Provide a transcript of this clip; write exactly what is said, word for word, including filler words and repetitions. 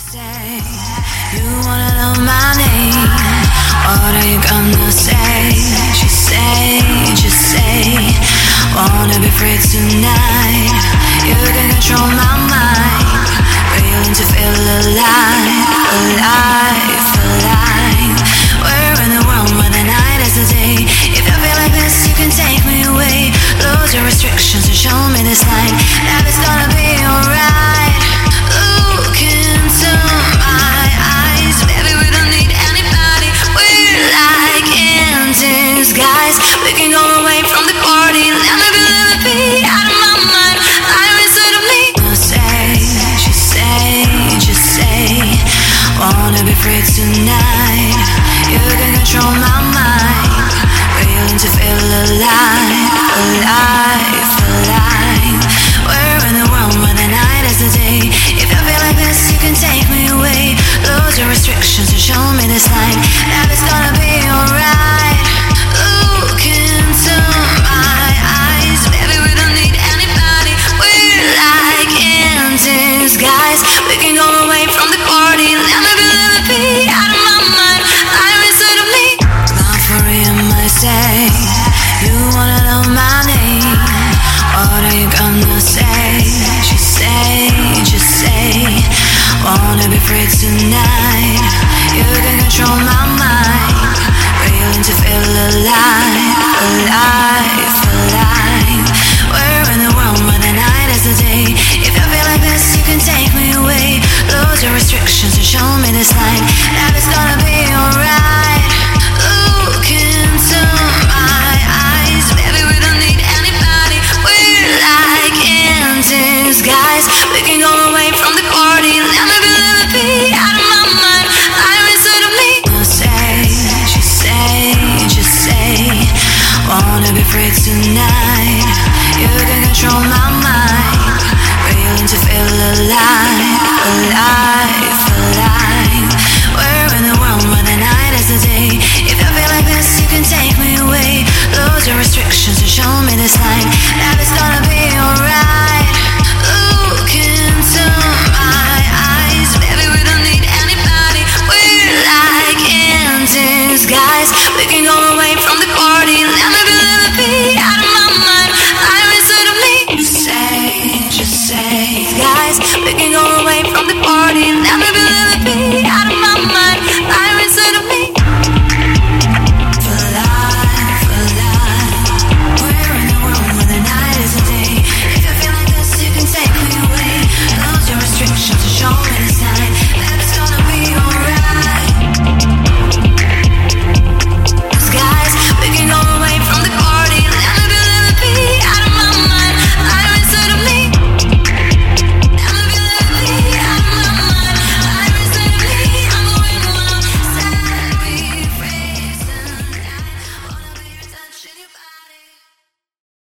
say you wanna know my name? What are you gonna say? Just say, just say, wanna be free tonight. You can control my mind, willing to feel alive, alive, alive. We're in the world where the night is the day. If you feel like this, you can take me away. Lose your restrictions and show me the sign that it's gonna be alright. Look into my eyes, baby, we don't need anybody. We're like in disguise. We can go away from the party. Let me be, let me be out of my mind. I'm inside of me. Say, just say, just say, wanna be free tonight. You can control my mind, willing to feel alive, alive, alive. We're in the world where the night is the day. If you feel like this, you can take me away. Lose your restrictions and show me the sign that it's gonna be alright. Look into my eyes, baby, we don't need anybody. We're like in disguise. We can go away from the party. Let me be, let me be out of my mind. I'm inside of me. Not for him, I say. You wanna know my name? What are you gonna say? Just say, just say, wanna be free tonight.